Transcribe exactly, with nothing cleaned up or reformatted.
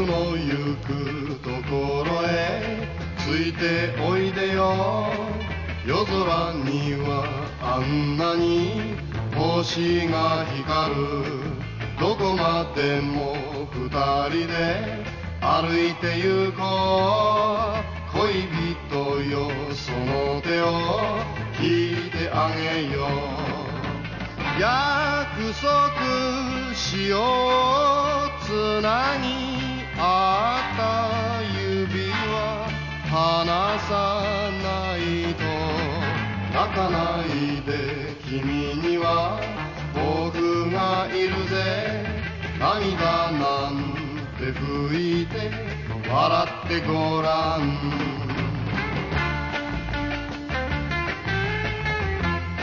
の行くところへついておいでよ。夜空にはあんなに星が光る。どこまでも二人で歩いて行こう。恋人よその手を引いてあげよう。約束しようつなぎ合った指は離さないと。泣かないで君には僕がいるぜ。涙なんて拭いて笑ってごらん。